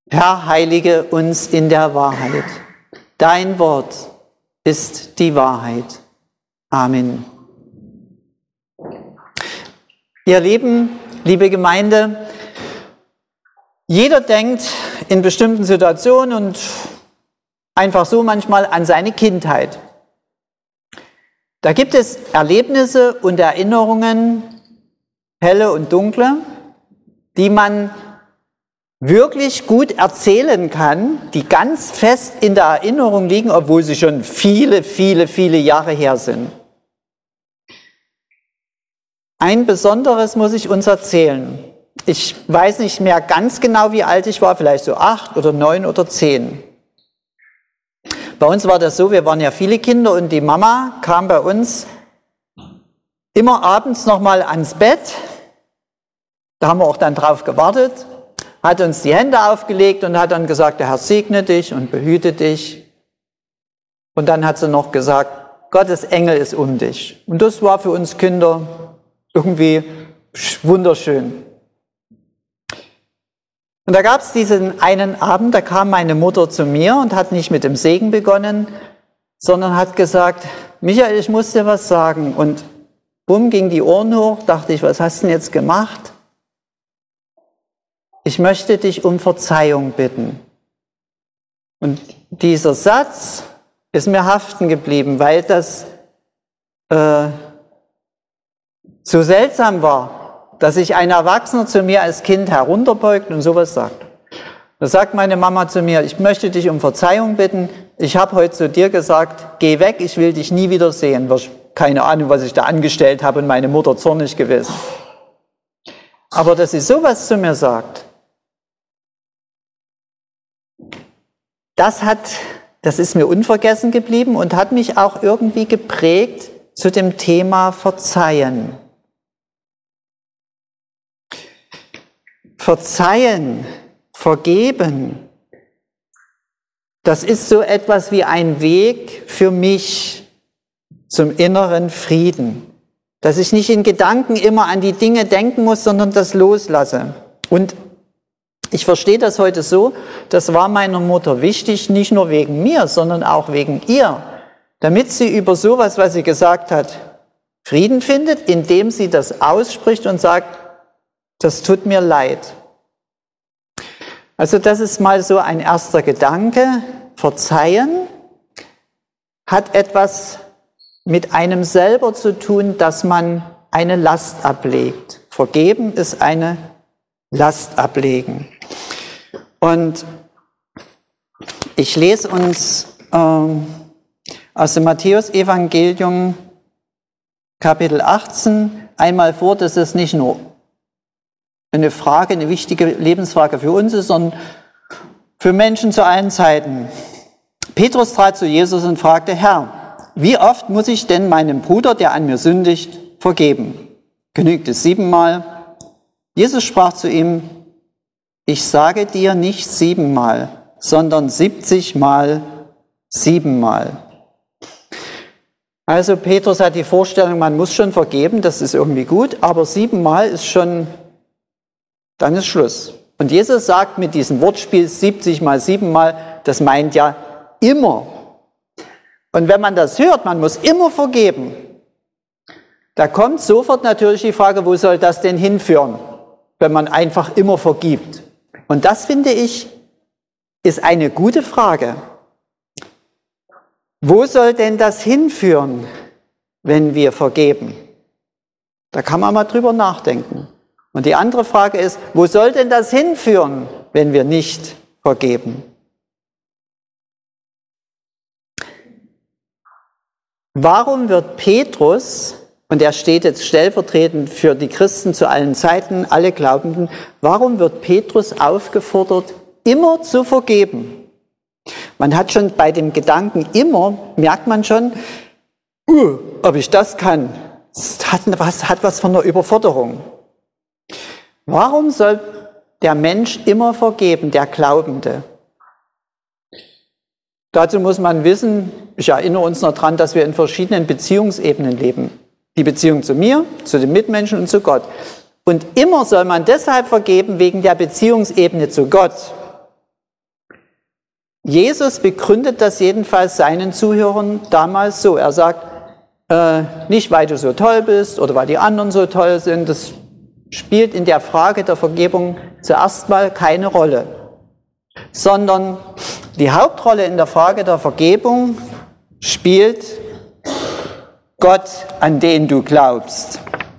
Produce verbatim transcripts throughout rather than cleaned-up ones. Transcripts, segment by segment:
Herr, heilige uns in der Wahrheit. Dein Wort ist die Wahrheit. Amen. Ihr Lieben, liebe Gemeinde, jeder denkt in bestimmten Situationen und einfach so manchmal an seine Kindheit. Da gibt es Erlebnisse und Erinnerungen, helle und dunkle, die man wirklich gut erzählen kann, die ganz fest in der Erinnerung liegen, obwohl sie schon viele, viele, viele Jahre her sind. Ein Besonderes muss ich uns erzählen. Ich weiß nicht mehr ganz genau, wie alt ich war, vielleicht so acht oder neun oder zehn. Bei uns war das so, wir waren ja viele Kinder und die Mama kam bei uns immer abends nochmal ans Bett. Da haben wir auch dann drauf gewartet, hat uns die Hände aufgelegt und hat dann gesagt, der Herr segne dich und behüte dich. Und dann hat sie noch gesagt, Gottes Engel ist um dich. Und das war für uns Kinder irgendwie wunderschön. Und da gab es diesen einen Abend, da kam meine Mutter zu mir und hat nicht mit dem Segen begonnen, sondern hat gesagt, Michael, ich muss dir was sagen. Und bumm, ging die Ohren hoch, dachte ich, was hast du denn jetzt gemacht? Ich möchte dich um Verzeihung bitten. Und dieser Satz ist mir haften geblieben, weil das äh, so seltsam war, dass sich ein Erwachsener zu mir als Kind herunterbeugt und sowas sagt. Da sagt meine Mama zu mir, ich möchte dich um Verzeihung bitten, ich habe heute zu dir gesagt, geh weg, ich will dich nie wieder sehen. Keine Ahnung, was ich da angestellt habe und meine Mutter zornig gewesen. Aber dass sie sowas zu mir sagt, das hat, das ist mir unvergessen geblieben und hat mich auch irgendwie geprägt zu dem Thema Verzeihen. Verzeihen, vergeben, das ist so etwas wie ein Weg für mich zum inneren Frieden. Dass ich nicht in Gedanken immer an die Dinge denken muss, sondern das loslasse. Und ich verstehe das heute so, das war meiner Mutter wichtig, nicht nur wegen mir, sondern auch wegen ihr, damit sie über sowas, was sie gesagt hat, Frieden findet, indem sie das ausspricht und sagt, das tut mir leid. Also das ist mal so ein erster Gedanke. Verzeihen hat etwas mit einem selber zu tun, dass man eine Last ablegt. Vergeben ist eine Last ablegen. Und ich lese uns ähm, aus dem Matthäus-Evangelium Kapitel achtzehn einmal vor, dass es nicht nur eine Frage, eine wichtige Lebensfrage für uns ist, sondern für Menschen zu allen Zeiten. Petrus trat zu Jesus und fragte, Herr, wie oft muss ich denn meinem Bruder, der an mir sündigt, vergeben? Genügt es siebenmal? Jesus sprach zu ihm, ich sage dir nicht siebenmal, sondern siebzigmal siebenmal. Also Petrus hat die Vorstellung, man muss schon vergeben, das ist irgendwie gut, aber siebenmal ist schon, dann ist Schluss. Und Jesus sagt mit diesem Wortspiel siebzig mal siebenmal, das meint ja immer. Und wenn man das hört, man muss immer vergeben, da kommt sofort natürlich die Frage, wo soll das denn hinführen, wenn man einfach immer vergibt? Und das, finde ich, ist eine gute Frage. Wo soll denn das hinführen, wenn wir vergeben? Da kann man mal drüber nachdenken. Und die andere Frage ist, wo soll denn das hinführen, wenn wir nicht vergeben? Warum wird Petrus, und er steht jetzt stellvertretend für die Christen zu allen Zeiten, alle Glaubenden, warum wird Petrus aufgefordert, immer zu vergeben? Man hat schon bei dem Gedanken immer, merkt man schon, uh, ob ich das kann, das hat was, hat was von einer Überforderung. Warum soll der Mensch immer vergeben, der Glaubende? Dazu muss man wissen, ich erinnere uns noch daran, dass wir in verschiedenen Beziehungsebenen leben. Die Beziehung zu mir, zu den Mitmenschen und zu Gott. Und immer soll man deshalb vergeben, wegen der Beziehungsebene zu Gott. Jesus begründet das jedenfalls seinen Zuhörern damals so. Er sagt, äh, nicht weil du so toll bist oder weil die anderen so toll sind, das spielt in der Frage der Vergebung zuerst mal keine Rolle, sondern die Hauptrolle in der Frage der Vergebung spielt Gott, an den du glaubst.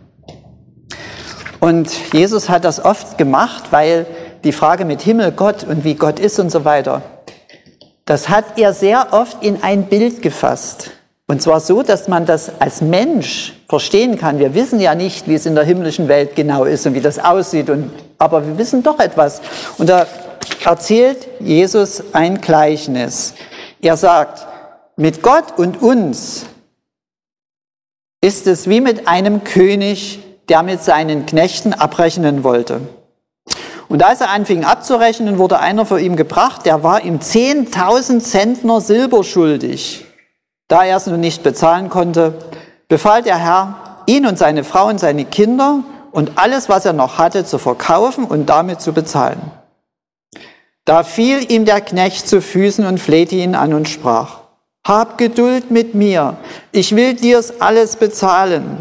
Und Jesus hat das oft gemacht, weil die Frage mit Himmel, Gott und wie Gott ist und so weiter, das hat er sehr oft in ein Bild gefasst. Und zwar so, dass man das als Mensch verstehen kann. Wir wissen ja nicht, wie es in der himmlischen Welt genau ist und wie das aussieht, und, aber wir wissen doch etwas. Und da erzählt Jesus ein Gleichnis. Er sagt, mit Gott und uns ist es wie mit einem König, der mit seinen Knechten abrechnen wollte. Und als er anfing abzurechnen, wurde einer vor ihm gebracht, der war ihm zehntausend Zentner Silber schuldig. Da er es nun nicht bezahlen konnte, befahl der Herr, ihn und seine Frau und seine Kinder und alles, was er noch hatte, zu verkaufen und damit zu bezahlen. Da fiel ihm der Knecht zu Füßen und flehte ihn an und sprach, hab Geduld mit mir, ich will dir's alles bezahlen.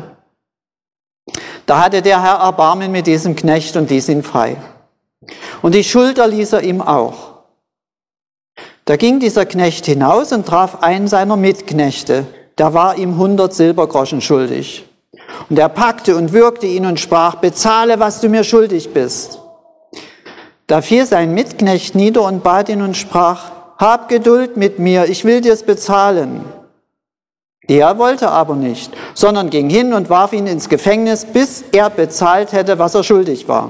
Da hatte der Herr Erbarmen mit diesem Knecht und ließ ihn frei. Und die Schuld erließ er ihm auch. Da ging dieser Knecht hinaus und traf einen seiner Mitknechte, der war ihm hundert Silbergroschen schuldig. Und er packte und würgte ihn und sprach, bezahle, was du mir schuldig bist. Da fiel sein Mitknecht nieder und bat ihn und sprach, hab Geduld mit mir, ich will dir's bezahlen. Er wollte aber nicht, sondern ging hin und warf ihn ins Gefängnis, bis er bezahlt hätte, was er schuldig war.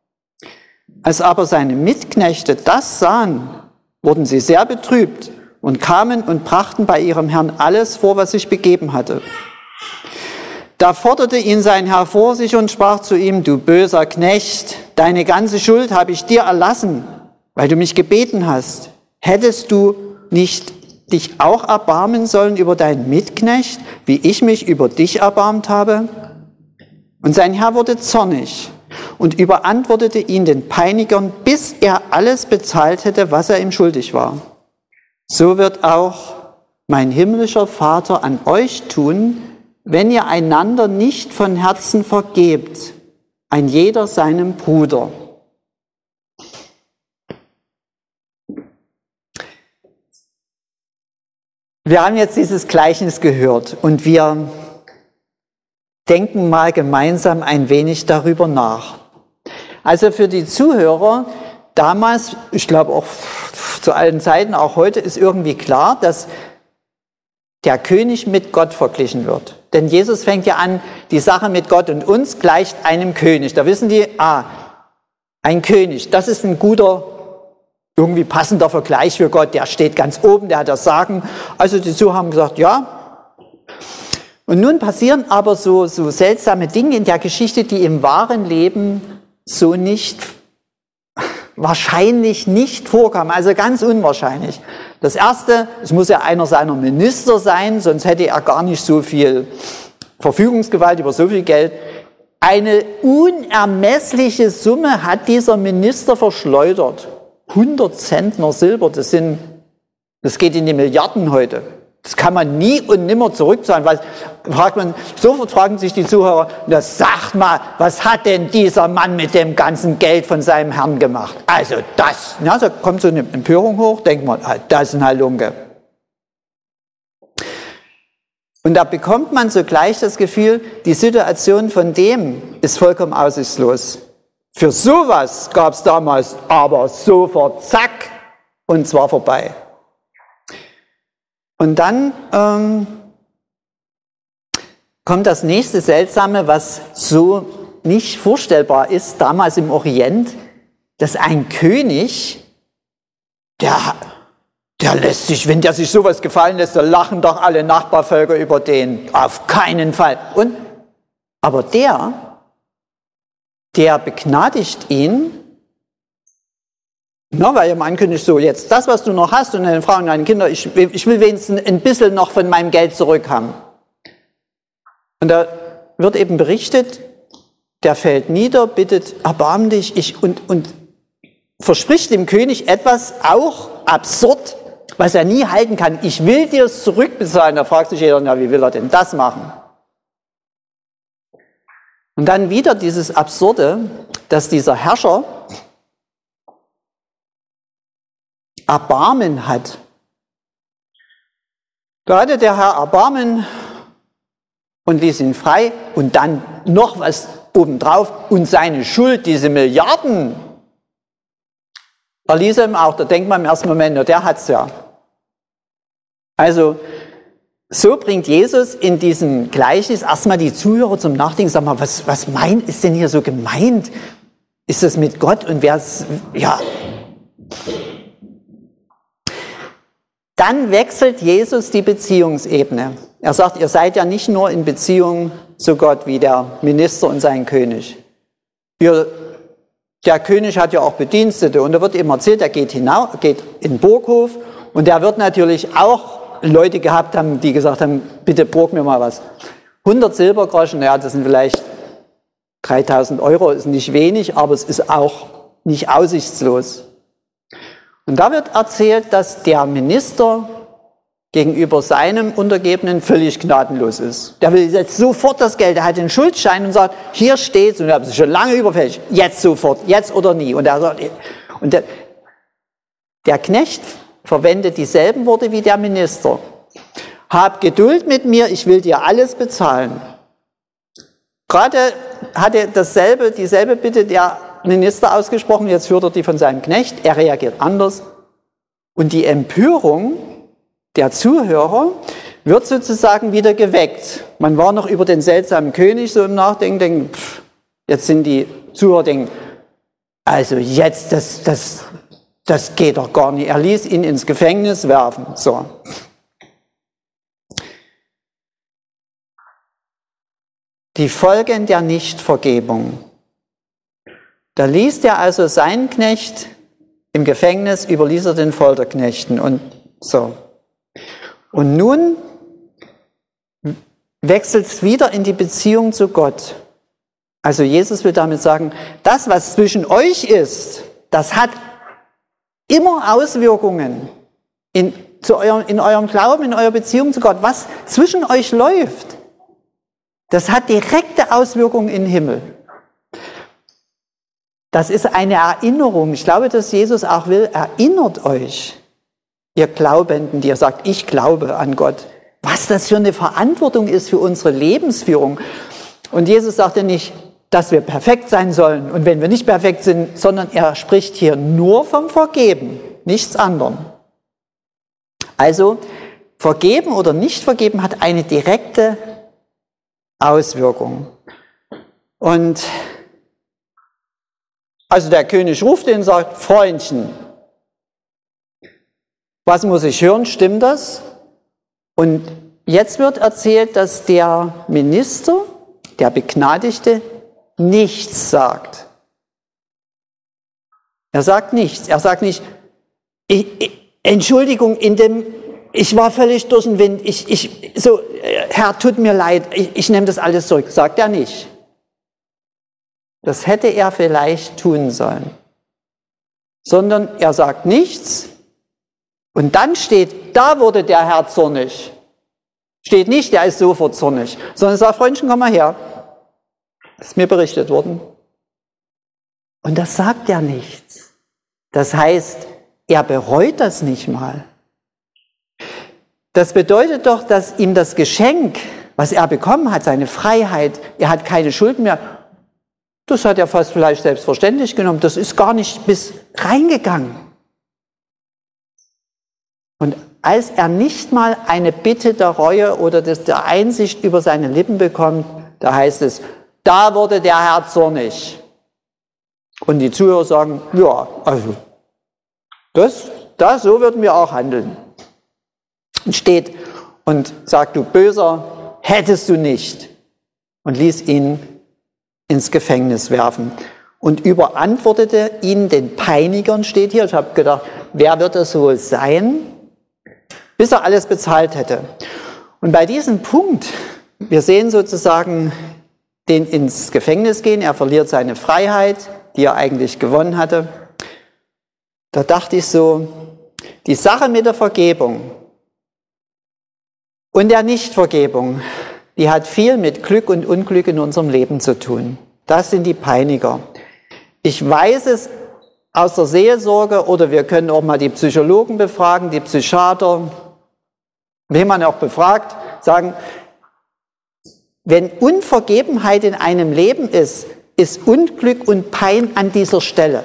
Als aber seine Mitknechte das sahen, wurden sie sehr betrübt und kamen und brachten bei ihrem Herrn alles vor, was sich begeben hatte. Da forderte ihn sein Herr vor sich und sprach zu ihm, du böser Knecht, deine ganze Schuld habe ich dir erlassen, weil du mich gebeten hast. Hättest du nicht dich auch erbarmen sollen über deinen Mitknecht, wie ich mich über dich erbarmt habe? Und sein Herr wurde zornig und überantwortete ihn den Peinigern, bis er alles bezahlt hätte, was er ihm schuldig war. So wird auch mein himmlischer Vater an euch tun, wenn ihr einander nicht von Herzen vergebt, ein jeder seinem Bruder. Wir haben jetzt dieses Gleichnis gehört und wir denken mal gemeinsam ein wenig darüber nach. Also für die Zuhörer damals, ich glaube auch zu allen Zeiten, auch heute, ist irgendwie klar, dass der König mit Gott verglichen wird. Denn Jesus fängt ja an, die Sache mit Gott und uns gleicht einem König. Da wissen die, ah, ein König, das ist ein guter, irgendwie passender Vergleich für Gott. Der steht ganz oben, der hat das Sagen. Also die Zuhörer haben gesagt, ja. Und nun passieren aber so, so seltsame Dinge in der Geschichte, die im wahren Leben so nicht, wahrscheinlich nicht vorkamen. Also ganz unwahrscheinlich. Das Erste, es muss ja einer seiner Minister sein, sonst hätte er gar nicht so viel Verfügungsgewalt über so viel Geld. Eine unermessliche Summe hat dieser Minister verschleudert. hundert Zentner Silber, das sind, das geht in die Milliarden heute. Das kann man nie und nimmer zurückzahlen. Weil, fragt man, sofort fragen sich die Zuhörer, na, sag mal, was hat denn dieser Mann mit dem ganzen Geld von seinem Herrn gemacht? Also das, ja, da kommt so eine Empörung hoch, denkt man, ah, das ist ein Halunke. Und da bekommt man sogleich das Gefühl, die Situation von dem ist vollkommen aussichtslos. Für sowas gab es damals aber sofort, zack, und zwar vorbei. Und dann ähm, kommt das nächste Seltsame, was so nicht vorstellbar ist, damals im Orient, dass ein König, der, der lässt sich, wenn der sich sowas gefallen lässt, da lachen doch alle Nachbarvölker über den. Auf keinen Fall. Und, aber der, der begnadigt ihn, na, weil er ankündigt, so jetzt das, was du noch hast und deine Frau und deine Kinder, ich, ich will wenigstens ein bisschen noch von meinem Geld zurückhaben. Und da wird eben berichtet, der fällt nieder, bittet, erbarm dich, ich, und, und verspricht dem König etwas auch absurd, was er nie halten kann. Ich will dir es zurückbezahlen. Da fragt sich jeder, na, wie will er denn das machen? Und dann wieder dieses Absurde, dass dieser Herrscher Erbarmen hat. Da hatte der Herr Erbarmen und ließ ihn frei und dann noch was obendrauf und seine Schuld, diese Milliarden, erließ er ihm auch. Da denkt man im ersten Moment, na, der hat's ja. Also, so bringt Jesus in diesem Gleichnis erstmal die Zuhörer zum Nachdenken. Sag mal, was, was meint, ist denn hier so gemeint? Ist das mit Gott und wer es, ja. Dann wechselt Jesus die Beziehungsebene. Er sagt, ihr seid ja nicht nur in Beziehung zu Gott wie der Minister und sein König. Ihr, der König hat ja auch Bedienstete und da wird ihm erzählt, er geht hinaus, geht in den Burghof und der wird natürlich auch Leute gehabt haben, die gesagt haben, bitte borg mir mal was. hundert Silbergroschen, ja, das sind vielleicht dreitausend Euro, ist nicht wenig, aber es ist auch nicht aussichtslos. Und da wird erzählt, dass der Minister gegenüber seinem Untergebenen völlig gnadenlos ist. Der will jetzt sofort das Geld, er hat den Schuldschein und sagt, hier steht's, und er ist schon lange überfällig, jetzt sofort, jetzt oder nie. Und, er sagt, und der, der Knecht verwendet dieselben Worte wie der Minister. Hab Geduld mit mir, ich will dir alles bezahlen. Gerade hatte dasselbe, dieselbe Bitte der Minister ausgesprochen, jetzt hört er die von seinem Knecht, er reagiert anders. Und die Empörung der Zuhörer wird sozusagen wieder geweckt. Man war noch über den seltsamen König so im Nachdenken, denken, pff, jetzt sind die Zuhörer, denken, also jetzt, das, das, das geht doch gar nicht. Er ließ ihn ins Gefängnis werfen. So. Die Folgen der Nichtvergebung. Da ließ er also seinen Knecht im Gefängnis, überließ er den Folterknechten und so. Und nun wechselt es wieder in die Beziehung zu Gott. Also Jesus will damit sagen, das, was zwischen euch ist, das hat immer Auswirkungen in, zu eurem, in eurem Glauben, in eurer Beziehung zu Gott. Was zwischen euch läuft, das hat direkte Auswirkungen im Himmel. Das ist eine Erinnerung. Ich glaube, dass Jesus auch will, erinnert euch, ihr Glaubenden, die ihr sagt, ich glaube an Gott, was das für eine Verantwortung ist für unsere Lebensführung. Und Jesus sagt ja nicht, dass wir perfekt sein sollen und wenn wir nicht perfekt sind, sondern er spricht hier nur vom Vergeben, nichts anderem. Also, vergeben oder nicht vergeben hat eine direkte Auswirkung. Und also der König ruft ihn und sagt, Freundchen, was muss ich hören, stimmt das? Und jetzt wird erzählt, dass der Minister, der Begnadigte, nichts sagt. Er sagt nichts. Er sagt nicht, ich, ich, Entschuldigung, in dem, ich war völlig durch den Wind, ich, ich, so, Herr, tut mir leid, ich, ich nehme das alles zurück. Sagt er nicht. Das hätte er vielleicht tun sollen. Sondern er sagt nichts und dann steht, da wurde der Herr zornig. Steht nicht, der ist sofort zornig, sondern er sagt, Freundchen, komm mal her. Das ist mir berichtet worden. Und das sagt er nichts. Das heißt, er bereut das nicht mal. Das bedeutet doch, dass ihm das Geschenk, was er bekommen hat, seine Freiheit, er hat keine Schulden mehr, das hat er fast vielleicht selbstverständlich genommen. Das ist gar nicht bis reingegangen. Und als er nicht mal eine Bitte der Reue oder der Einsicht über seine Lippen bekommt, da heißt es, da wurde der Herr zornig. Und die Zuhörer sagen, ja, also, das, das, so würden wir auch handeln. Und steht und sagt, du Böser, hättest du nicht. Und ließ ihn ins Gefängnis werfen. Und überantwortete ihn den Peinigern, steht hier. Ich habe gedacht, wer wird das wohl sein? Bis er alles bezahlt hätte. Und bei diesem Punkt, wir sehen sozusagen den ins Gefängnis gehen, er verliert seine Freiheit, die er eigentlich gewonnen hatte. Da dachte ich so, die Sache mit der Vergebung und der Nichtvergebung, die hat viel mit Glück und Unglück in unserem Leben zu tun. Das sind die Peiniger. Ich weiß es aus der Seelsorge, oder wir können auch mal die Psychologen befragen, die Psychiater, wen man auch befragt, sagen, wenn Unvergebenheit in einem Leben ist, ist Unglück und Pein an dieser Stelle.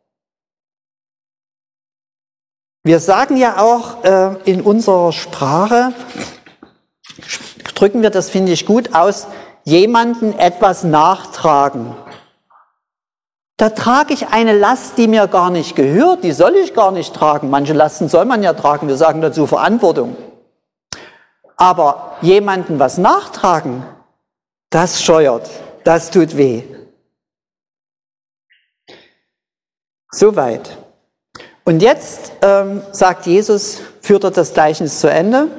Wir sagen ja auch äh, in unserer Sprache, drücken wir das, finde ich, gut aus, jemanden etwas nachtragen. Da trage ich eine Last, die mir gar nicht gehört, die soll ich gar nicht tragen. Manche Lasten soll man ja tragen, wir sagen dazu Verantwortung. Aber jemanden was nachtragen, das scheuert, das tut weh. Soweit. Und jetzt ähm, sagt Jesus, führt er das Gleichnis zu Ende.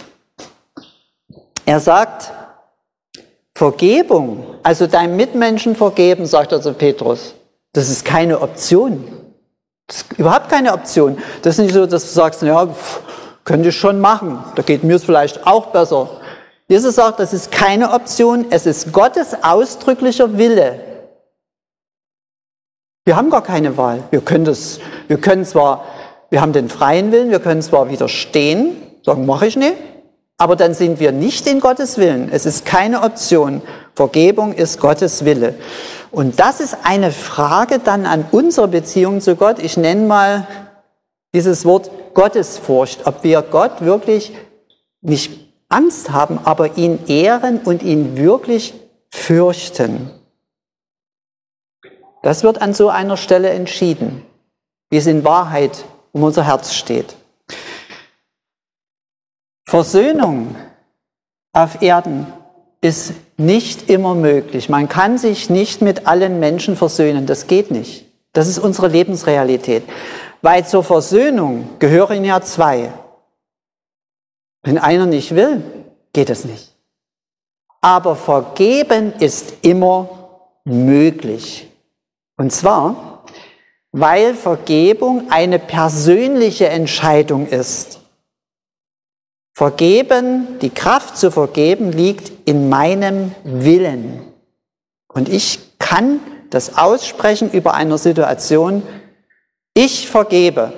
Er sagt, Vergebung, also deinem Mitmenschen vergeben, sagt er zu Petrus, das ist keine Option. Das ist überhaupt keine Option. Das ist nicht so, dass du sagst, ja, pff, könnte ich schon machen, da geht mir es vielleicht auch besser. Jesus sagt, das ist keine Option, es ist Gottes ausdrücklicher Wille. Wir haben gar keine Wahl. Wir können das, wir können zwar, wir haben den freien Willen, wir können zwar widerstehen, sagen, mache ich nicht, aber dann sind wir nicht in Gottes Willen. Es ist keine Option. Vergebung ist Gottes Wille. Und das ist eine Frage dann an unsere Beziehung zu Gott. Ich nenne mal dieses Wort Gottesfurcht, ob wir Gott wirklich nicht Angst haben, aber ihn ehren und ihn wirklich fürchten. Das wird an so einer Stelle entschieden, wie es in Wahrheit um unser Herz steht. Versöhnung auf Erden ist nicht immer möglich. Man kann sich nicht mit allen Menschen versöhnen, das geht nicht. Das ist unsere Lebensrealität. Weil zur Versöhnung gehören ja zwei. Wenn einer nicht will, geht es nicht. Aber vergeben ist immer möglich. Und zwar, weil Vergebung eine persönliche Entscheidung ist. Vergeben, die Kraft zu vergeben, liegt in meinem Willen. Und ich kann das aussprechen über eine Situation, ich vergebe.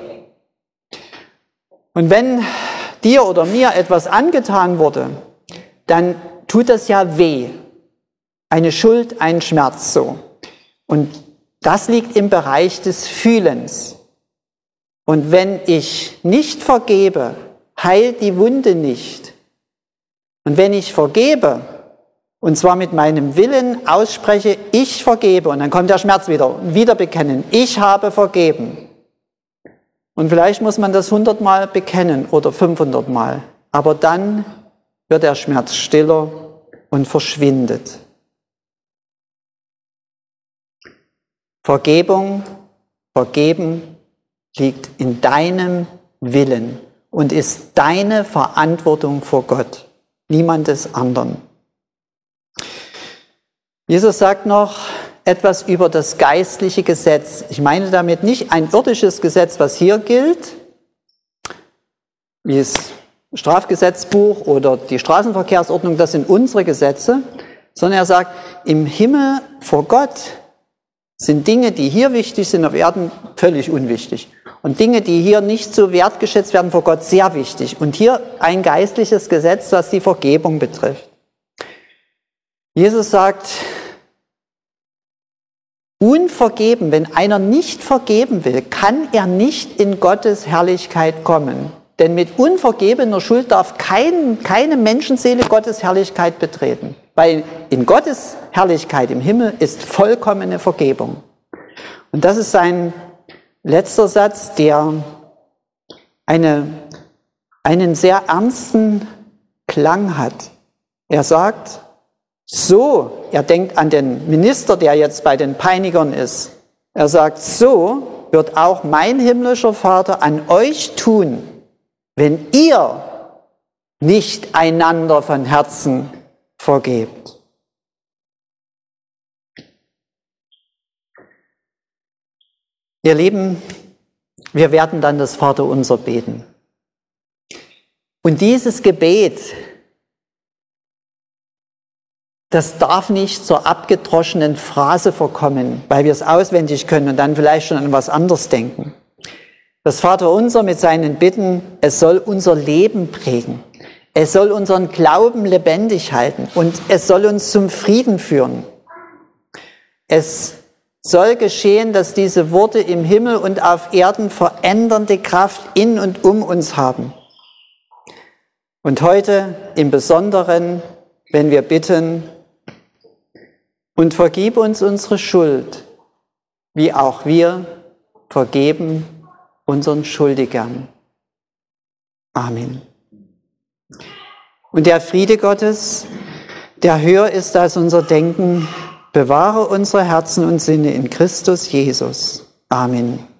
Und wenn dir oder mir etwas angetan wurde, dann tut das ja weh. Eine Schuld, ein Schmerz so. Und das liegt im Bereich des Fühlens. Und wenn ich nicht vergebe, heilt die Wunde nicht. Und wenn ich vergebe, und zwar mit meinem Willen ausspreche, ich vergebe, und dann kommt der Schmerz wieder, wieder bekennen, ich habe vergeben. Und vielleicht muss man das hundertmal bekennen oder fünfhundertmal, aber dann wird der Schmerz stiller und verschwindet. Vergebung, Vergeben liegt in deinem Willen und ist deine Verantwortung vor Gott, niemandes anderen. Jesus sagt noch etwas über das geistliche Gesetz. Ich meine damit nicht ein irdisches Gesetz, was hier gilt, wie das Strafgesetzbuch oder die Straßenverkehrsordnung, das sind unsere Gesetze, sondern er sagt, im Himmel vor Gott sind Dinge, die hier wichtig sind, auf Erden völlig unwichtig. Und Dinge, die hier nicht so wertgeschätzt werden, vor Gott sehr wichtig. Und hier ein geistliches Gesetz, was die Vergebung betrifft. Jesus sagt, unvergeben, wenn einer nicht vergeben will, kann er nicht in Gottes Herrlichkeit kommen. Denn mit unvergebener Schuld darf kein, keine Menschenseele Gottes Herrlichkeit betreten. Weil in Gottes Herrlichkeit im Himmel ist vollkommene Vergebung. Und das ist sein letzter Satz, der eine, einen sehr ernsten Klang hat. Er sagt, so, er denkt an den Minister, der jetzt bei den Peinigern ist. Er sagt, so wird auch mein himmlischer Vater an euch tun, wenn ihr nicht einander von Herzen vergebt. Ihr Lieben, Wir werden dann das Vaterunser beten. Und dieses Gebet, das darf nicht zur abgedroschenen Phrase verkommen, weil wir es auswendig können und dann vielleicht schon an was anderes denken. Das Vaterunser mit seinen Bitten, es soll unser Leben prägen. Es soll unseren Glauben lebendig halten und es soll uns zum Frieden führen. Es soll geschehen, dass diese Worte im Himmel und auf Erden verändernde Kraft in und um uns haben. Und heute im Besonderen, wenn wir bitten, und vergib uns unsere Schuld, wie auch wir vergeben unseren Schuldigern. Amen. Und der Friede Gottes, der höher ist als unser Denken, bewahre unsere Herzen und Sinne in Christus Jesus. Amen.